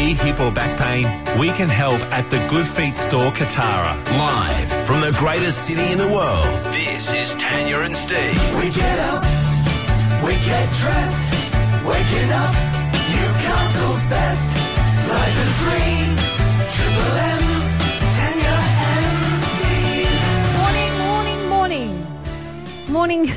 knee, hip or back pain, we can help at the Good Feet store, Katara. Live from the greatest city in the world, this is Tanya and Steve. We get up, we get dressed, waking up, Newcastle's best. Live and free, Triple M's, Tanya and Steve. Morning.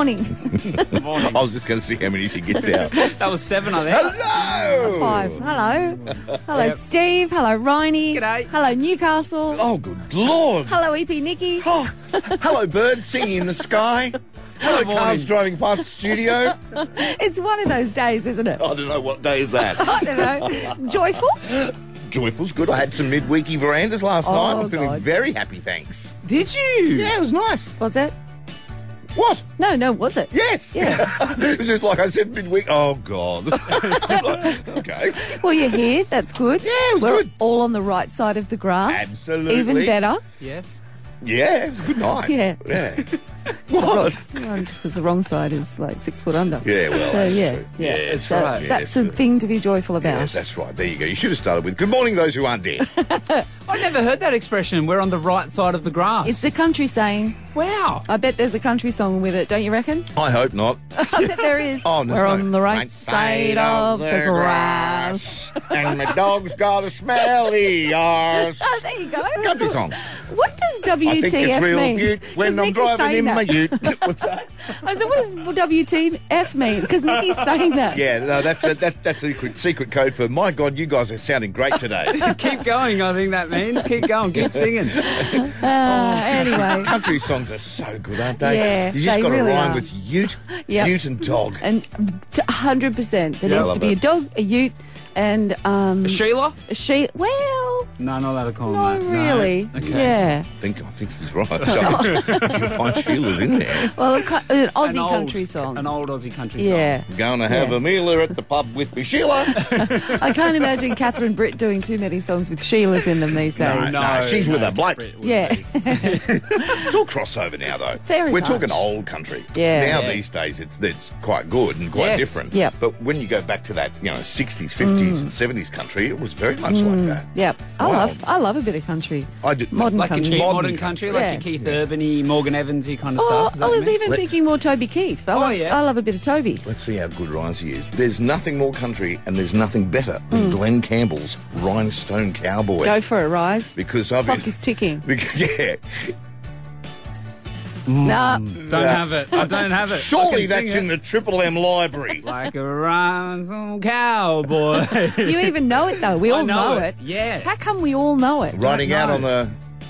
I was just going to see how many she gets out. That was 7, I think. Hello! 5. Hello, Steve. Hello, Riney. G'day. Hello, Newcastle. Oh, good Lord. Hello, EP Nikki. Oh, hello, birds singing in the sky. Hello, morning. cars driving past the studio. It's one of those days, isn't it? I don't know what day is that. I don't know. Joyful? Joyful's good. I had some midweeky verandas last night. I'm feeling God. very happy, thanks. Did you? Yeah, it was nice. Was it? What? No, was it? Yes. Yeah. It was just like I said midweek. Oh, God. Okay. Well, you're here. That's good. Yeah, it was We're good. all on the right side of the grass. Absolutely. Even better. Yes. Yeah, it was a good night. Yeah. Yeah. What? Well, just because the wrong side is like 6 foot under. Yeah, well, So, that's yeah. true. Yeah. Yes, So right. Yes, that's a thing to be joyful about. Yes, that's right. There you go. You should have started with good morning, those who aren't dead. I never heard that expression. We're on the right side of the grass. It's the country saying. Wow. I bet there's a country song with it, don't you reckon? I hope not. I bet there is. Oh, no, We're no. on the right side of the grass. And my dog's got a smelly arse. Oh, there you go. Country song. What does WTF I think it's real mean? cute when 'Cause I'm Nicky's driving saying in that. my ute. What's that? I said, what does WTF mean? Because Nicky's saying that. Yeah, no, that's a secret code for, my God, you guys are sounding great today. Keep going, I think that means. Keep going. Keep singing. Anyway. Country songs are so good, aren't they? Yeah, You just they got to really rhyme are. with ute, Yep. ute and dog. And 100%. There Yeah, I needs love to be it. a dog, a ute, and Sheila? a sheep. Well, No, not allowed to call not him that. really. No. Okay. Yeah. I think he's right. So you'll find Sheila's in there. Well, an Aussie An old- country song. An old Aussie country Yeah. Going to have Yeah. a mealer at the pub with me, Sheila. I can't imagine Catherine Britt doing too many songs with Sheilas in them these days. No, she's with a bloke. Yeah. It's all crossover now, though. Very We're much. talking old country. Yeah. Now Yeah. these days it's quite good and quite Yes. different. Yep. But when you go back to that, 60s, 50s, and 70s country, it was very much like that. Yep. Wow. I love a bit of country. I do. Modern Like country. your Modern modern country, like Yeah. your Keith Urban-y, Morgan Evans-y kind of Oh, stuff. Is that I what was you mean? even Let's- thinking more Toby Keith. I love a bit of Toby. Let's see how good Risey is. There's nothing more country and there's nothing better than Glenn Campbell's Rhinestone Cowboy. Go for it, Rise. Because I've Clock is ticking. yeah. Nah. Don't have it. I don't have it. Surely I can that's sing in it. the Triple M library. Like a rhinestone cowboy. You even know it, though. We all I know it. it. Yeah. How come we all know it? Riding out know. on the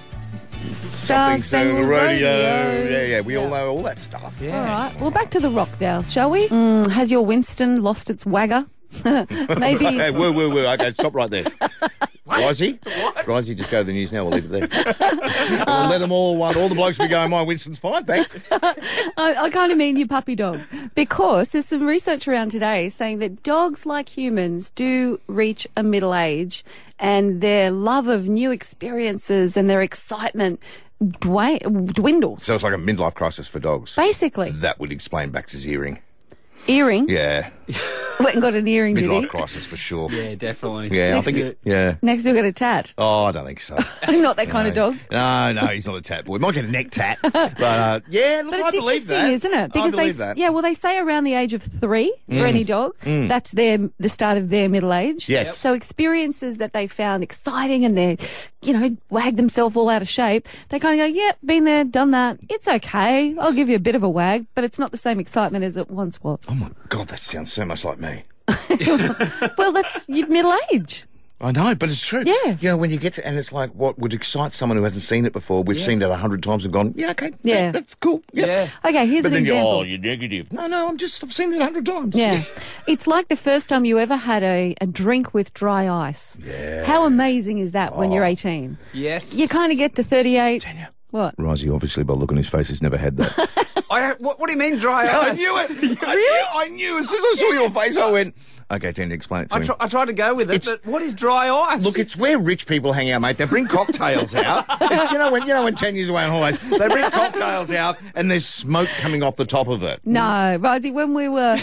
Star Spangled Radio. Yeah, we all know all that stuff. Yeah. All right. Well, back to the rock now, shall we? Has your Winston lost its wagger? Maybe. Hey, whoa. Okay, stop right there. Risey? Risey, just go to the news now. We'll leave it there. We'll let them all the blokes be going, my Winston's fine, thanks. I kind of mean your puppy dog. Because there's some research around today saying that dogs, like humans, do reach a middle age and their love of new experiences and their excitement dwindles. So it's like a midlife crisis for dogs. Basically. That would explain Baxter's earring. Earring. Yeah. Went and got an earring, did he? Midlife crisis for sure. Yeah, definitely. Yeah, Next I think to- it, yeah. Next he'll get a tat. Oh, I don't think so. Not that kind of dog. No, he's not a tat boy. Might get a neck tat. But, yeah, look, But I it's believe interesting, that. isn't it? Because I believe that. yeah, well, they say around the age of 3 for any dog, that's the start of their middle age. Yes. Yep. So experiences that they found exciting and they, wag themselves all out of shape, they kind of go, yep, been there, done that. It's okay. I'll give you a bit of a wag, but it's not the same excitement as it once was. Oh, my God, that sounds so much like me. Well, that's your middle age. I know, but it's true. Yeah. When you get to, and it's like what would excite someone who hasn't seen it before. We've seen it 100 times and gone, yeah, okay. Yeah. That's cool. Yep. Yeah. Okay, here's But an then example. you're negative. No, I've seen it 100 times. Yeah. It's like the first time you ever had a drink with dry ice. Yeah. How amazing is that when you're 18? Yes. You kind of get to 38. Tanya. What? Risey, obviously, by looking on his face, has never had that. What do you mean dry ice? I knew it. I knew. As soon as I saw your face, I went, okay, Tanya, explain it to me. I tried to go with it, but what is dry ice? Look, it's where rich people hang out, mate. They bring cocktails out. when 10 years away on holidays, they bring cocktails out and there's smoke coming off the top of it. No, Rosie, when we were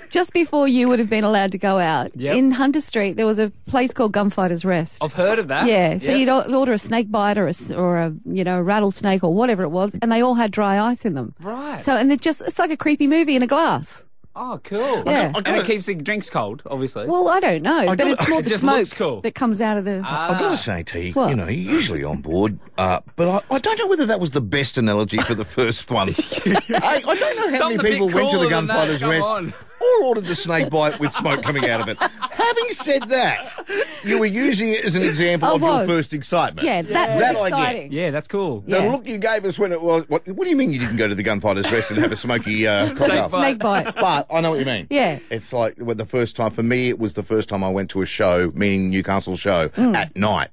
just before you would have been allowed to go out, Yep. in Hunter Street, there was a place called Gunfighters Rest. I've heard of that. Yeah, so Yep. you'd order a snake bite or a rattlesnake or whatever it was, and they all had dry ice in them. Right. So, and it's like a creepy movie in a glass. Oh, cool. Yeah. And it keeps the drinks cold, obviously. Well, I don't know, but it's more It the just smoke looks cool. that comes out of the. I've got to say, T, What? you're usually on board, but I don't know whether that was the best analogy for the first one. I don't know how Something a many people bit went to the cooler than that, Gunfighters come Rest on. or ordered the snake bite with smoke coming out of it. Having said that, you were using it as an example I of your was. first excitement. yeah, that was That I get. exciting. Yeah, that's cool. The Yeah. look you gave us when it was... What do you mean you didn't go to the Gunfighters Rest and have a smoky Snake cock-up? bite. Snake bite. But I know what you mean. Yeah. It's like the first time, for me, it was the first time I went to a show, meaning Newcastle show, at night.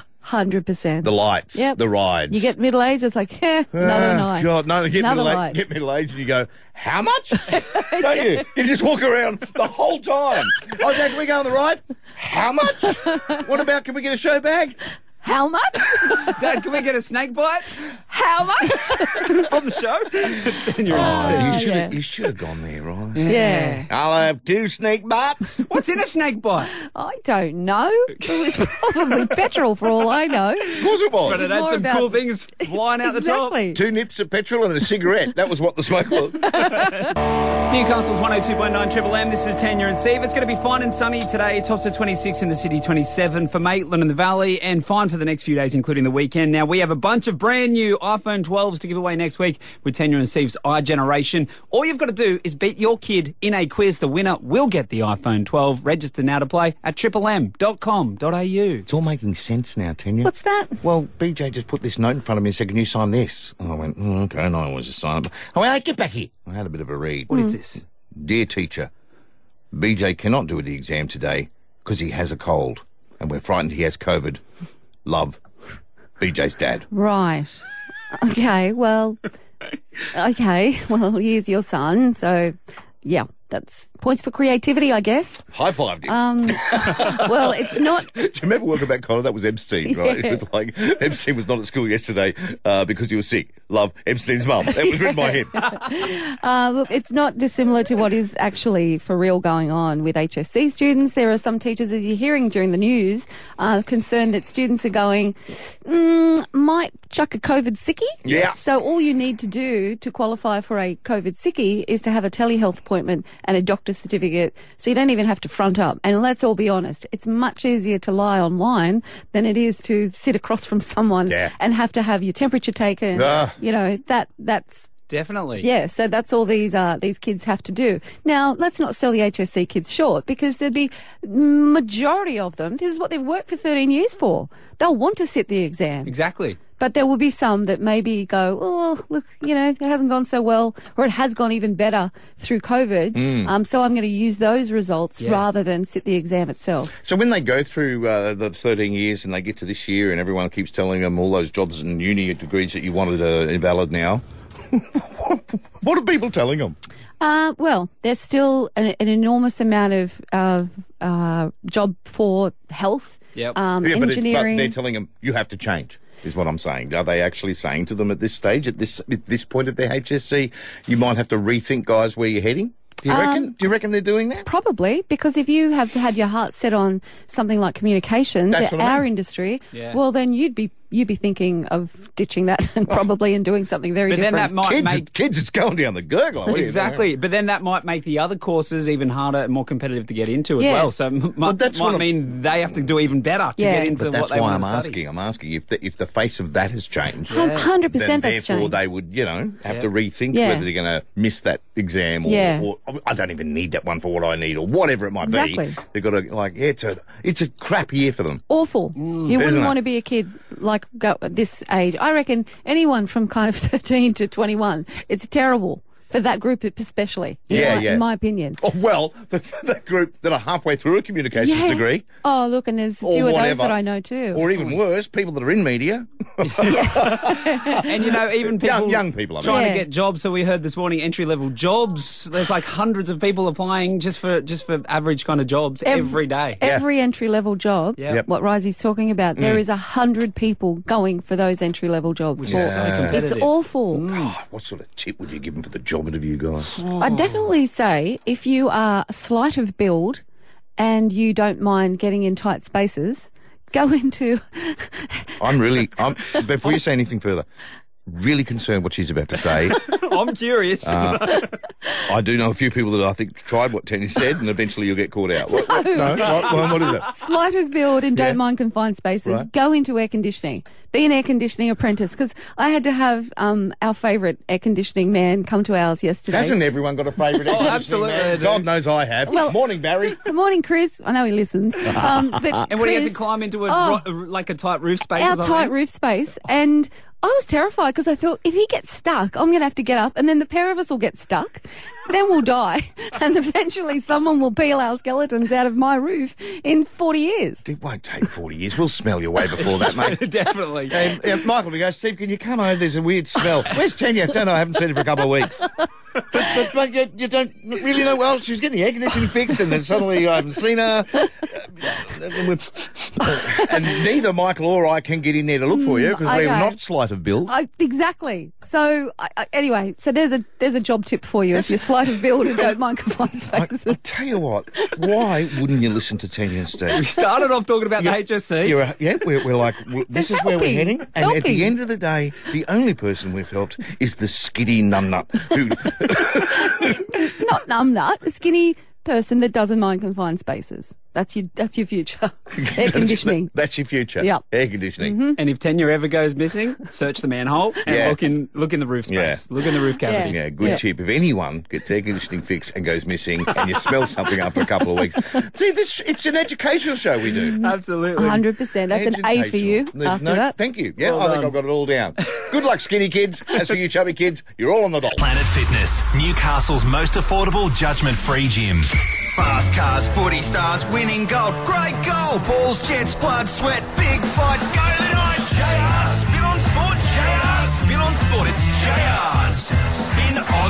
100%. The lights, Yep. the rides. You get middle age, it's like, another night. God, no, Another night. get middle age and you go, how much? Don't you? You just walk around the whole time. Oh, Dad, can we go on the ride? How much? What about, can we get a show bag? How much? Dad, can we get a snake bite How much? from the show? It's Daniel and Steve. yeah. You should have gone there, right? Yeah. I'll have 2 snake bites. What's in a snake bite? I don't know. It was probably petrol for all I know. Of course it But was. it had more some about- cool things flying out the top. Exactly. 2 nips of petrol and a cigarette. That was what the smoke was. Newcastle's 102.9 Triple M. This is Tanya and Steve. It's going to be fine and sunny today. Tops at 26 in the city, 27 for Maitland and the Valley, and fine for the next few days, including the weekend. Now, we have a bunch of brand new iPhone 12s to give away next week with Tanya and Steve's iGeneration. All you've got to do is beat your kid in a quiz. The winner will get the iPhone 12. Register now to play at triplem.com.au. It's all making sense now, Tanya. What's that? Well, BJ just put this note in front of me and said, can you sign this? And I went, okay, and I always just sign it. I went, hey, get back here. I had a bit of a read. What is this? Dear teacher, BJ cannot do the exam today because he has a cold and we're frightened he has COVID. Love, BJ's dad. Right. Okay, well, here's your son. So, yeah, that's points for creativity, I guess. High-fived him. Well, it's not. Do you remember Welcome Back, Connor? That was Epstein, right? Yeah. It was like, Epstein was not at school yesterday because he was sick. Love, Epstein's mum. That was written by him. Look, it's not dissimilar to what is actually for real going on with HSC students. There are some teachers, as you're hearing during the news, concerned that students are going, might chuck a COVID sickie. Yeah. So all you need to do to qualify for a COVID sickie is to have a telehealth appointment and a doctor's certificate. So you don't even have to front up. And let's all be honest, it's much easier to lie online than it is to sit across from someone Yeah. and have to have your temperature taken. You know, that's Definitely. yeah, so that's all these kids have to do. Now, let's not sell the HSC kids short, because there'd be majority of them, this is what they've worked for 13 years for. They'll want to sit the exam. Exactly. But there will be some that maybe go, oh, look, it hasn't gone so well, or it has gone even better through COVID. So I'm going to use those results rather than sit the exam itself. So when they go through the 13 years and they get to this year and everyone keeps telling them all those jobs and uni degrees that you wanted are invalid now, what are people telling them? Well, there's still an enormous amount of job for health, Yep. But engineering. they're telling them, you have to change, is what I'm saying. Are they actually saying to them at this stage, at this point of their HSC, you might have to rethink, guys, where you're heading? Do you reckon? Do you reckon they're doing that? Probably, because if you have had your heart set on something like communications, That's what I our mean. industry, Yeah. well, then you'd be thinking of ditching that and probably and doing something very But then different. that might make... Kids, it's going down the gurgler. What do you Exactly, but then that might make the other courses even harder and more competitive to get into as Yeah. well. So might that's what I'm- mean they have to do even better to Yeah. get into But what that's they why want I'm to asking. study. I'm asking if the face of that has changed. 100% Then that's therefore changed. they would, have to rethink Yeah. whether they're going to miss that exam or, Yeah. or I don't even need that one for what I need or whatever it might Exactly. be. They've got to it's a crap year for them. Awful. You Isn't wouldn't it? want to be a kid like go at this age. I reckon anyone from kind of 13 to 21, it's terrible for that group especially. In my opinion. Oh, well, for that group that are halfway through a communications Yeah. degree. Oh, look, and there's a Or few of those whatever. that I know too. Or even worse, people that are in media. And even people Young people, I mean. trying Yeah. to get jobs. So we heard this morning entry level jobs. There's like hundreds of people applying just for average kind of jobs every day. Every entry level job, Yep. what Risey's talking about, there is 100 people going for those entry level jobs. Which is so competitive. It's awful. God, what sort of tip would you give them for the job tolerant of you guys. I'd definitely say if you are slight of build and you don't mind getting in tight spaces, go into... Before you say anything further, really concerned what she's about to say. I'm curious. I do know a few people that I think tried what Tanya said, and eventually you'll get caught out. What is that? Slight of build and Yeah. don't mind confined spaces, Right. go into air conditioning. Be an air conditioning apprentice, because I had to have our favourite air conditioning man come to ours yesterday. Hasn't everyone got a favourite? air conditioning absolutely man? they do. God knows I have. Well- Morning, Barry. Good morning, Chris. I know he listens. But and what, do you have to Chris- climb into like a tight roof space? our or something? tight roof space, and I was terrified because I thought if he gets stuck, I'm going to have to get up, and then the pair of us will get stuck, then we'll die, and eventually someone will peel our skeletons out of my roof in 40 years. It won't take 40 years. We'll smell your way before that, mate. Definitely. Michael, we go, Steve, can you come over? There's a weird smell. Where's Tanya? Don't know. I haven't seen her for a couple of weeks. But you don't really know. Well, she was getting the air conditioning fixed, and then suddenly I haven't seen her. And neither Michael or I can get in there to look for you because we're Okay. not slight of build. Exactly. So anyway, so there's a job tip for you if you're slight of build and don't mind confined spaces. I tell you what, why wouldn't you listen to Tanya and Steve? We started off talking about the HSC. We're like, this is where we're helping. heading. And at the Helping. end of the day, the only person we've helped is the skiddy numbnut who Not numbnut, a skinny person that doesn't mind confined spaces. That's your future. Air conditioning. That's your future. Yep. Air conditioning. And if Tanya ever goes missing, search the manhole and Yeah. look in the roof space. Yeah. Look in the roof cavity. Yeah, good Yeah. tip. If anyone gets air conditioning fixed and goes missing and you smell something after a couple of weeks, see, it's an educational show we do. Absolutely. 100%. That's an A for you Educational. after No, that. Thank you. Yeah, Well I think done. I've got it all down. Good luck, skinny kids. As for you chubby kids, you're all on the dot. Planet Fitness, Newcastle's most affordable, judgment-free gym. Fast cars, footy stars, winning gold, great goal, balls, jets, blood, sweat, big fights, go the night. JR, spin on sport, JR, spin on sport, it's JR's Spin on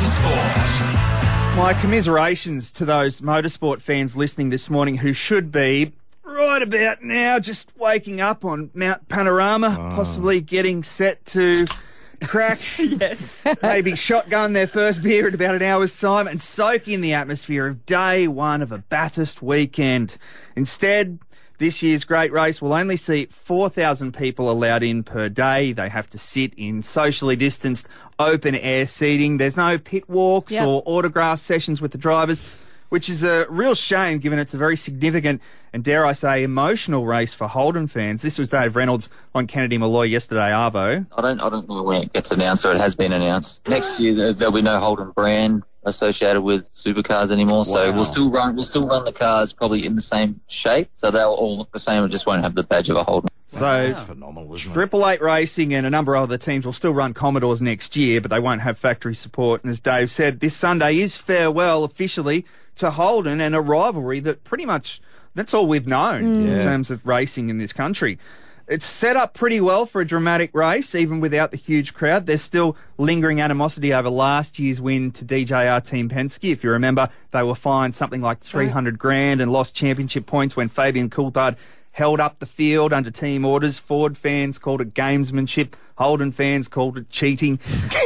Sport. My commiserations to those motorsport fans listening this morning who should be right about now just waking up on Mount Panorama, possibly getting set to crack, Yes. maybe shotgun their first beer in about an hour's time and soak in the atmosphere of day one of a Bathurst weekend. Instead, this year's great race will only see 4,000 people allowed in per day. They have to sit in socially distanced open air seating. There's no pit walks Yep. or autograph sessions with the drivers, which is a real shame given it's a very significant and, dare I say, emotional race for Holden fans. This was Dave Reynolds on Kennedy Malloy yesterday, Arvo. I don't know when it gets announced, or it has been announced. Next year there'll be no Holden brand associated with supercars anymore, so Wow. we'll still run the cars probably in the same shape, so they'll all look the same. We just won't have the badge of a Holden. So That's phenomenal, isn't it? Triple Eight Racing and a number of other teams will still run Commodores next year, but they won't have factory support. And as Dave said, this Sunday is farewell officially to Holden and a rivalry that pretty much, that's all we've known in terms of racing in this country. It's set up pretty well for a dramatic race, even without the huge crowd. There's still lingering animosity over last year's win to DJR Team Penske. If you remember, they were fined something like $300,000 and lost championship points when Fabian Coulthard held up the field under team orders. Ford fans called it gamesmanship. Holden fans called it cheating.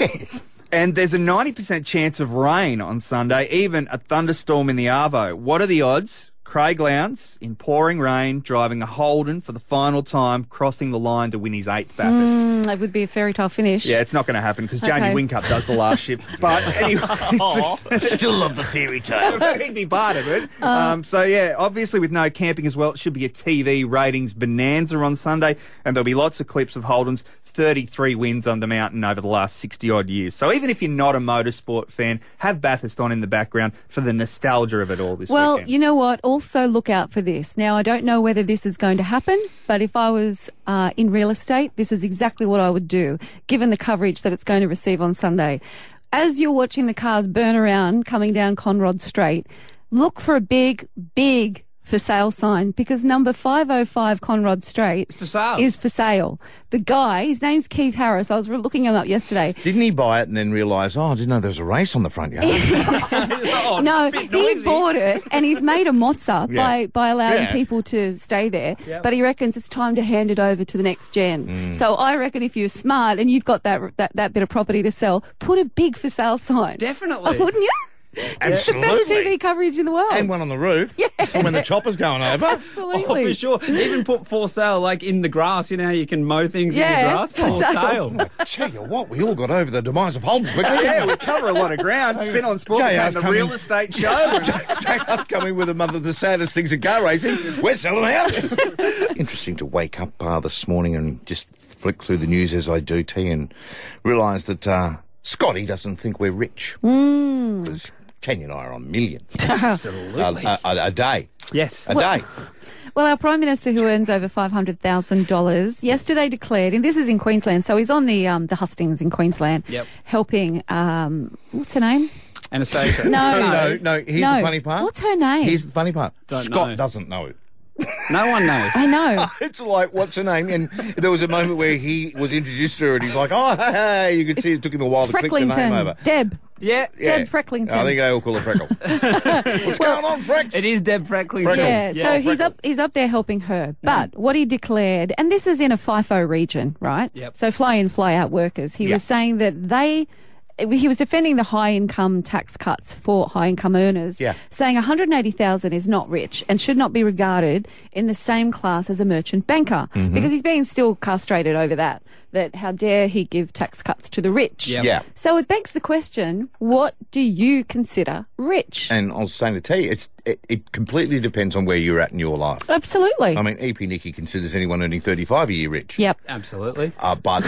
And there's a 90% chance of rain on Sunday, even a thunderstorm in the Arvo. What are the odds? Craig Lowndes, in pouring rain, driving a Holden for the final time, crossing the line to win his 8th Bathurst. That would be a fairy tale finish. Yeah, it's not going to happen because Jamie Okay. Whincup does the last shift. But anyway, Still love the fairy tale. he'd be part of it. So yeah, obviously with no camping as well, it should be a TV ratings bonanza on Sunday, and there'll be lots of clips of Holden's 33 wins on the mountain over the last 60 odd years. So even if you're not a motorsport fan, have Bathurst on in the background for the nostalgia of it all this Well, weekend. you know what? Also look out for this. Now, I don't know whether this is going to happen, but if I was in real estate, this is exactly what I would do, given the coverage that it's going to receive on Sunday. As you're watching the cars burn around coming down Conrod Straight, look for a big for sale sign because number 505 Conrod Street for sale. is for sale. The guy, his name's Keith Harris. I was looking him up yesterday. Didn't he buy it and then realise, I didn't know there was a race on the front yard? Oh, No, it's a bit he noisy. bought it and he's made a mozza Yeah. by allowing Yeah. people to stay there. Yep. But he reckons it's time to hand it over to the next gen. So I reckon if you're smart and you've got that bit of property to sell, put a big for sale sign. Definitely. Wouldn't you? Absolutely. The best TV coverage in the world. And one on the roof. Yeah. when the chopper's going over. Absolutely. Oh, for sure. Even put for sale, like in the grass. You know how you can mow things in Yeah, the grass? for For sale. sale. Tell you what, we all got over the demise of Holden quickly. Yeah, we cover a lot of ground. Spin on Sport JR's became the coming. real estate show. JR's coming with the saddest things in car racing. We're selling houses. Interesting to wake up this morning and just flick through the news as I do, T, and realise that Scotty doesn't think we're rich. Because Tanya and I are on millions. Absolutely. A day. Yes. A day. Well, our Prime Minister, who earns over $500,000, yesterday declared, and this is in Queensland, so he's on the Hustings in Queensland, Yep. helping, what's her name? Anastasia. No. Here's the funny part. What's her name? Here's the funny part. Don't Scott know. doesn't know. No one knows. I know. It's like, what's her name? And there was a moment where he was introduced to her and he's like, oh, hey. You could see it took him a while to click the name over. Deb. Yeah. Deb Frecklington. I think they all call her Freckle. What's going on, Frex? It is Deb Frecklington. Freckle. Yeah, so he's up there helping her. But what he declared, and this is in a FIFO region, right? Yep. So fly in, fly out workers. He was saying that he was defending the high income tax cuts for high income earners, saying 180,000 is not rich and should not be regarded in the same class as a merchant banker because he's being still castrated over that how dare he give tax cuts to the rich. Yep. Yeah. So it begs the question, what do you consider rich? And I was saying to T, it completely depends on where you're at in your life. Absolutely. I mean, EP Nicky considers anyone earning 35 a year rich. Yep. Absolutely. But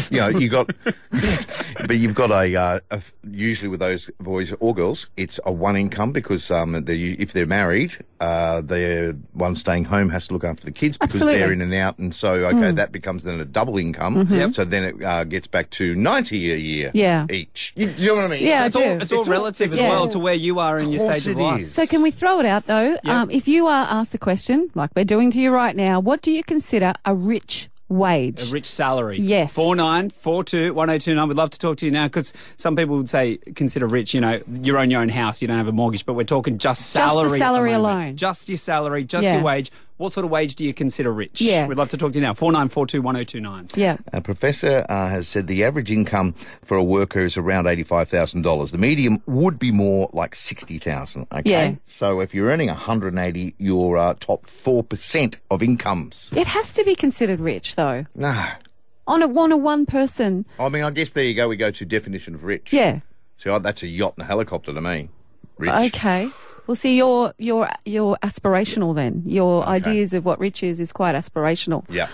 you've got a usually with those boys or girls, it's a one income because if they're married, the one staying home has to look after the kids because Absolutely. they're in and out, and so that becomes then a double income. Yep. So then it gets back to 90 a year Yeah. each. You know what I mean? Yeah, It's I do. all, it's all relative as well to where you are in your course stage of it life. is. So can we throw it out though? Yep. If you are asked the question, like we're doing to you right now, what do you consider a rich wage? A rich salary. Yes. 49421029. We'd love to talk to you now because some people would say consider rich, you own your own house, you don't have a mortgage, but we're talking just salary. the at salary moment. alone. Just your salary, just Yeah. your wage. What sort of wage do you consider rich? Yeah. We'd love to talk to you now. 49421029. Yeah. A professor has said the average income for a worker is around $85,000. The median would be more like $60,000. Okay, Yeah. so if you're earning 180, you're top 4% of incomes. It has to be considered rich though. No, On a one person. I mean, I guess there you go. We go to definition of rich. Yeah. So that's a yacht and a helicopter to me. Rich. Okay. Well, see, you're aspirational then. Your ideas of what rich is quite aspirational. Yeah.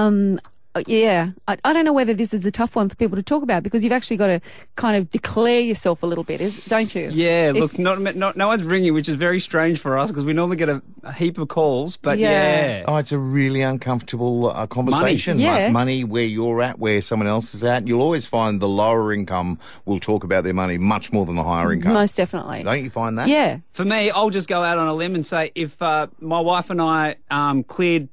Yeah. I don't know whether this is a tough one for people to talk about because you've actually got to kind of declare yourself a little bit, don't you? Yeah, If- look, no one's ringing, which is very strange for us because we normally get a heap of calls, but yeah. Oh, it's a really uncomfortable conversation. Money. Yeah. Money where you're at, where someone else is at. You'll always find the lower income will talk about their money much more than the higher income. Most definitely. Don't you find that? Yeah. For me, I'll just go out on a limb and say if my wife and I cleared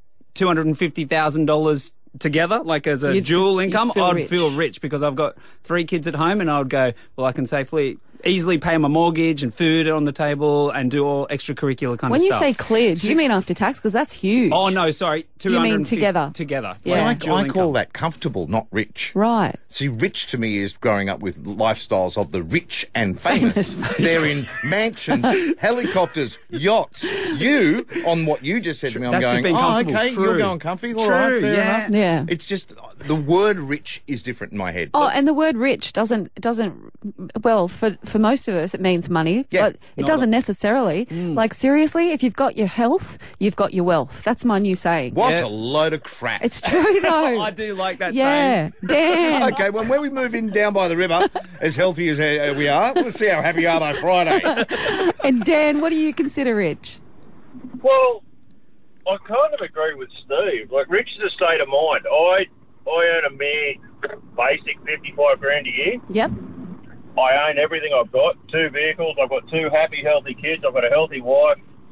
$250,000 together, like as a You'd dual income, feel I'd rich. feel rich because I've got 3 kids at home and I would go, well, I can easily pay my mortgage and food on the table and do all extracurricular kind When of you stuff. say cleared, do you mean after tax? Because that's huge. Oh, no, sorry. You mean 250 together? Together. Yeah. Like dual I income. call that comfortable, not rich. Right. See, rich to me is growing up with lifestyles of the rich and famous. They're in mansions, helicopters, yachts. You, on what you just said to me, I'm That's just going, being oh, comfortable. okay, True. you're going comfy. All True, right, fair yeah. enough. Yeah. It's just, the word rich is different in my head. Oh, and the word rich doesn't well, for most of us it means money, Yeah. but it doesn't necessarily. Like seriously, if you've got your health, you've got your wealth. That's my new saying. What Yeah. a load of crap. It's true though. I do like that Yeah. saying. Dan. Okay, well, when we move in down by the river, as healthy as we are, we'll see how happy you are by Friday. And Dan, what do you consider rich? Well, I kind of agree with Steve. Like, rich is a state of mind. I earn a mere basic $55,000 a year. Yep. I own everything I've got. 2 vehicles. I've got 2 happy, healthy kids. I've got a healthy wife.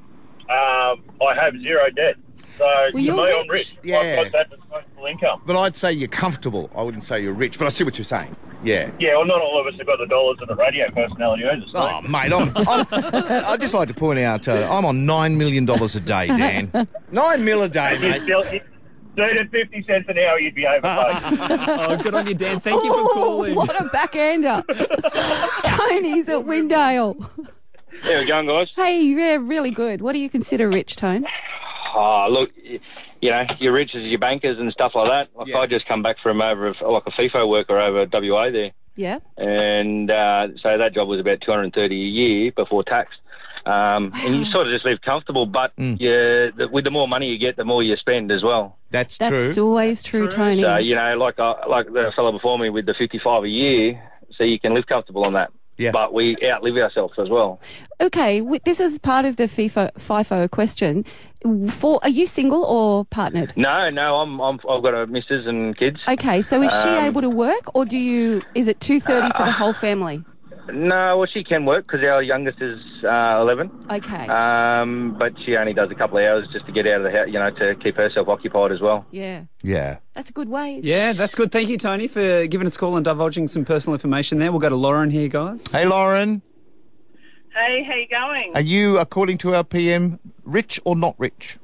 I have zero debt. So to me, you're I'm rich. Yeah. I've got that disposable income. But I'd say you're comfortable. I wouldn't say you're rich, but I see what you're saying. Yeah. Yeah, well, not all of us have got the dollars and the radio personality either. So. Oh, mate, I'd just like to point out, I'm on $9 million a day, Dan. $9 million a day, mate. Dude, at 50 cents an hour, you'd be overpaid. Oh, good on you, Dan. Thank you for calling. What a backhander. Tony's at Windale. How we going, guys? Hey, yeah, really good. What do you consider rich, Tone? Oh, look, you know, you're rich as your bankers and stuff like that. Like, Yeah. I just come back from like a FIFO worker over WA there. Yeah. And so that job was about $230 a year before tax. And you sort of just live comfortable, but with the more money you get, the more you spend as well. That's That's always true, Tony. So, you know, like the fellow before me with the 55 a year, so you can live comfortable on that. Yeah. But we outlive ourselves as well. Okay, this is part of the FIFO question. Are you single or partnered? No, I've got a missus and kids. Okay, so is she able to work, or is it 230 for the whole family? No, well, she can work because our youngest is 11. Okay. But she only does a couple of hours just to get out of the house, you know, to keep herself occupied as well. Yeah. Yeah. That's a good wage. Yeah, that's good. Thank you, Tony, for giving us a call and divulging some personal information there. We'll go to Lauren here, guys. Hey, Lauren. Hey, how you going? Are you, according to our PM, rich or not rich?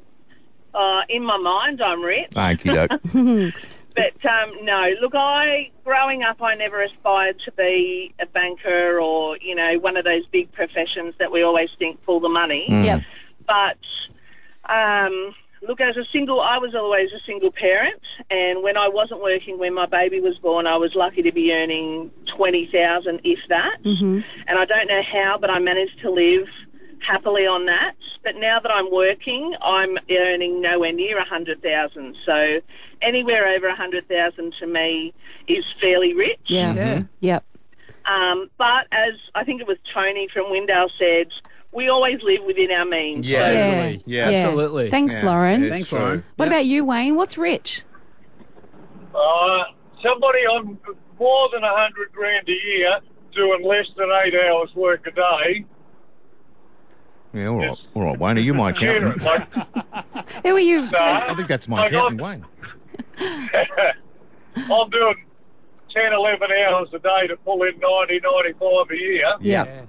In my mind, I'm rich. Okie doke. But, no, look, growing up, I never aspired to be a banker or, you know, one of those big professions that we always think pull the money. Yep. But, look, I was always a single parent, and when I wasn't working when my baby was born, I was lucky to be earning $20,000, if that. Mm-hmm. And I don't know how, but I managed to live happily on that. But now that I'm working, I'm earning nowhere near $100,000. So anywhere over $100,000 to me is fairly rich. Yeah. Yeah. Yep. But as I think it was Tony from Windale said, we always live within our means. Yeah. So Yeah. Absolutely. Thanks, Yeah, Lauren. it's Thanks, true. Lauren. What about you, Wayne? What's rich? Somebody on more than $100,000 a year doing less than 8 hours work a day. Yeah, all right. All right, Wayne, are you my accountant? Like, Who are you? I think that's my accountant, Wayne. I'm doing 10, 11 hours a day to pull in 90, 95 a year. Yeah.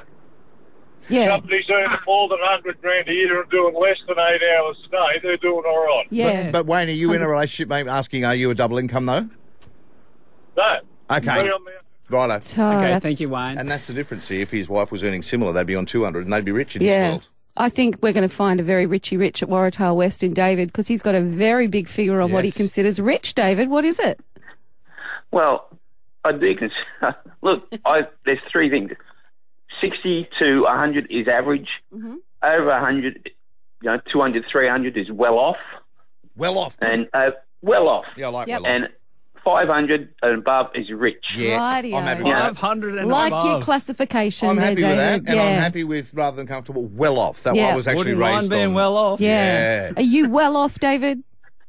Yeah. Companies earning more than $100,000 a year and doing less than 8 hours a day, they're doing all right. Yeah. But Wayne, are you in a relationship, mate, asking, are you a double income, though? No. Okay. Me on the- Righto. Okay, thank you, Wayne. And that's the difference. See, if his wife was earning similar, they'd be on 200 and they'd be rich in this Yeah. world. I think we're going to find a very richy rich at Waratah West in David, because he's got a very big figure on what he Yes. considers rich. David, what is it? Well, I do consider... Look, there's three things. 60 to 100 is average. Mm-hmm. Over 100, 200, 300 is well off. Well off. And well off. Yeah, I like Yep. well off. And 500 and above is rich. Yeah, Rightio. I'm happy with that. 500 and Like above. your classification I'm there, happy with that, David. and yeah. I'm happy with, rather than comfortable, well off. That Yeah. I was actually Wouldn't mind raised being on. well off. Yeah. Yeah. Are you well off, David?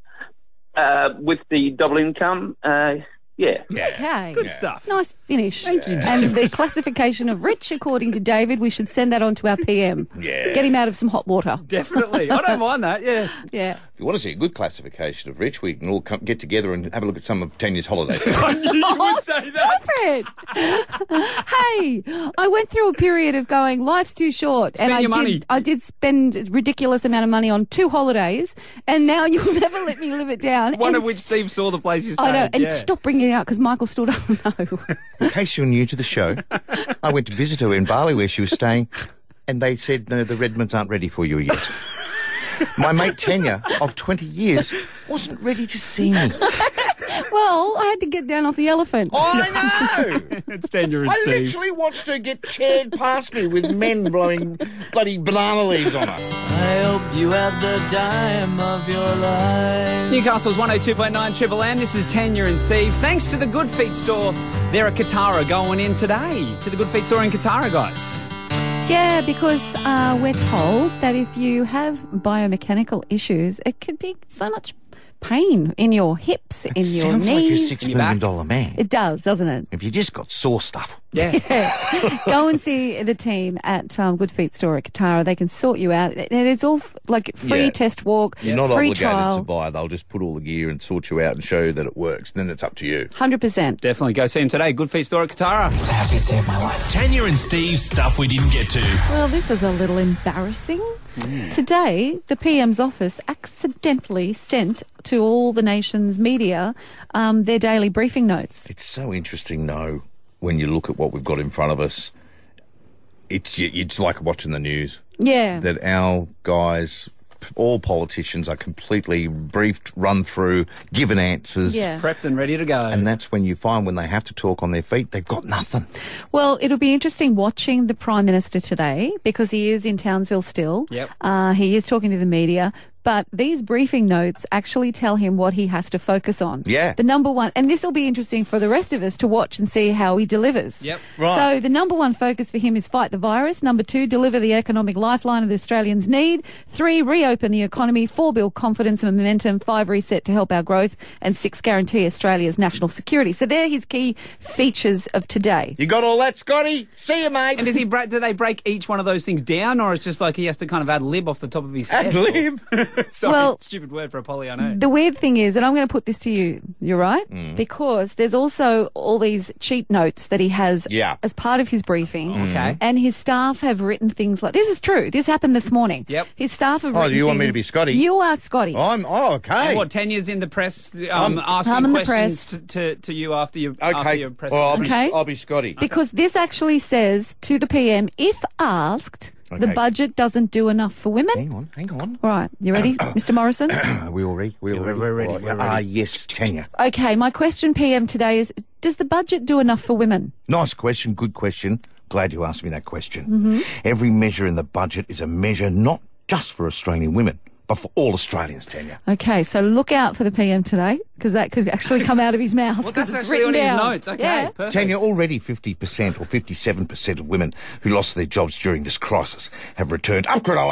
With the double income, yeah. Okay. Good stuff. Nice finish. Thank you, And the classification of rich, according to David, we should send that on to our PM. Yeah. Get him out of some hot water. Definitely. I don't mind that, yeah. Yeah. If you want to see a good classification of rich, we can all get together and have a look at some of Tanya's holidays. I knew you would say that. Stop it. Hey, I went through a period of going, life's too short. Spend and your money. I did spend a ridiculous amount of money on 2 holidays, and now you'll never let me live it down. One And of which Steve saw the place you stayed. I know, and yeah. stop bringing it out because Michael still doesn't know. In case you're new to the show, I went to visit her in Bali where she was staying, and they said, no, the Redmonds aren't ready for you yet. My mate Tanya, of 20 years, wasn't ready to see me. Well, I had to get down off the elephant. I know! It's Tanya and I Steve. literally watched her get chaired past me with men blowing bloody banana leaves on her. I hope you had the time of your life. Newcastle's 102.9 Triple M. This is Tanya and Steve. Thanks to the Good Feet store. They're at Katara going in today to the Good Feet store in Katara, guys. Yeah, because we're told that if you have biomechanical issues, it could be so much pain in your hips, in your Sounds like knees. a $6 million man. It does, doesn't it? If you just got sore stuff. Go and see the team at Good Feet Store at Katara. They can sort you out. And it's all like free Yeah. test walk, You're not free obligated trial. to buy. They'll just put all the gear and sort you out and show you that it works. Then it's up to you. 100%. Definitely go see him today. Good Feet Store at Katara. Happy saved my life. Tanya and Steve's stuff we didn't get to. Well, this is a little embarrassing. Today, the PM's office accidentally sent to all the nation's media their daily briefing notes. It's so interesting, though, when you look at what we've got in front of us. It's like watching the news. Yeah. That our guys, all politicians, are completely briefed, run through, given answers. Yeah. Prepped and ready to go. And that's when you find when they have to talk on their feet, they've got nothing. Well, it'll be interesting watching the Prime Minister today because he is in Townsville still. Yep. He is talking to the media. But these briefing notes actually tell him what he has to focus on. Yeah. The number one, and this will be interesting for the rest of us to watch and see how he delivers. Yep. Right. So the number one focus for him is fight the virus. Number 2, deliver the economic lifeline of the Australians need. 3, reopen the economy. 4, build confidence and momentum. 5, reset to help our growth. And 6, guarantee Australia's national security. So they're his key features of today. You got all that, Scotty? See you, mate. And do they break each one of those things down, or it's just like he has to kind of ad lib off the top of his head? Ad lib? Sorry, Well, stupid word for a poly, I know. The weird thing is, and I'm going to put this to you, you're right, because there's also all these cheat notes that he has as part of his briefing. Okay. And his staff have written things like, this is true, this happened this morning. Yep. His staff have Oh, written you want me to things- be Scotty? You are Scotty. Okay. And what, Tanya's in the press I'm asking in the questions to you after your press Well, conference? I'll be Scotty. Because this actually says to the PM, if asked, the Okay. budget doesn't do enough for women. Hang on. All right, you ready, Mr. Morrison? We all ready? We're ready. Yes, Tanya. Okay, my question, PM, today is, does the budget do enough for women? Nice question, good question. Glad you asked me that question. Mm-hmm. Every measure in the budget is a measure not just for Australian women, but for all Australians, Tanya. Okay, so look out for the PM today, because that could actually come out of his mouth. Well, that's 'cause it's actually on written his down. notes. Okay, Yeah. perfect. Tanya, already 50% or 57% of women who lost their jobs during this crisis have returned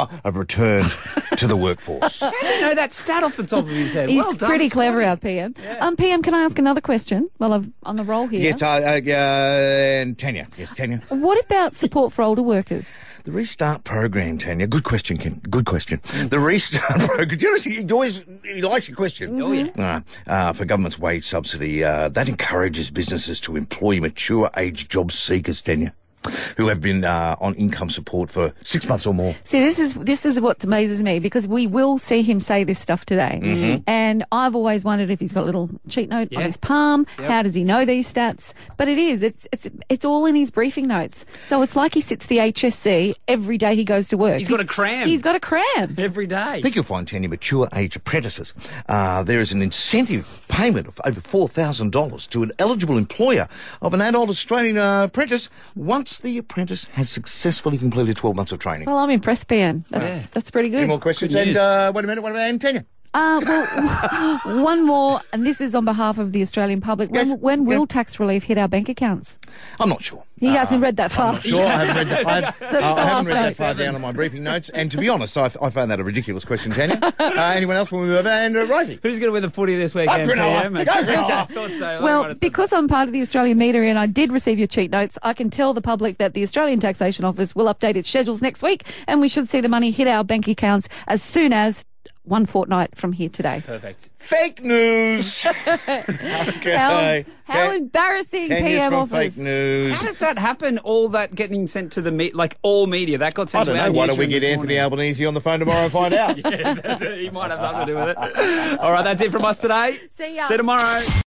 to the workforce. How do you know that stat off the top of his head? He's Well done, pretty clever, Scotty. our PM. PM, can I ask another question while I'm on the roll here? Yes, and Tanya. Yes, Tanya. What about support for older workers? The Restart program, Tanya. Good question, Ken. Good question. The Restart program. He likes your question. Oh, yeah. For government's wage subsidy, that encourages businesses to employ mature age job seekers, Tanya, who have been on income support for 6 months or more. See, this is what amazes me, because we will see him say this stuff today. Mm-hmm. And I've always wondered if he's got a little cheat note on Yeah. his palm. Yep. How does he know these stats? But it's all in his briefing notes. So it's like he sits the HSC every day he goes to work. He's got a cram. He's got a cram. Every day. I think you'll find, Tanya, mature age apprentices. There is an incentive payment of over $4,000 to an eligible employer of an adult Australian apprentice once the apprentice has successfully completed 12 months of training. Well, I'm impressed, PM. That's pretty good. Any more questions? Good And news. wait a minute, what about Tanya? Well, one more, and this is on behalf of the Australian public. Yes. When will tax relief hit our bank accounts? I'm not sure. He hasn't read that far. I'm not sure. I haven't read that. I haven't read that last far down on my briefing notes. And to be honest, I found that a ridiculous question, Tanya. Anyone else when we move over? And Rosie. Who's going to win the footy this weekend? Granola. PM? Go Okay, Granola. I thought so. Well, because I'm part of the Australian media and I did receive your cheat notes, I can tell the public that the Australian Taxation Office will update its schedules next week, and we should see the money hit our bank accounts as soon as one fortnight from here today. Perfect. Fake news. Okay. How embarrassing, Tanya's PM from Office. fake news. How does that happen? All that getting sent to the like all media that got I sent don't to our know. Why don't we newsroom get this Anthony morning? Albanese on the phone tomorrow and find out? He might have something to do with it. All right, that's it from us today. See ya. See you tomorrow.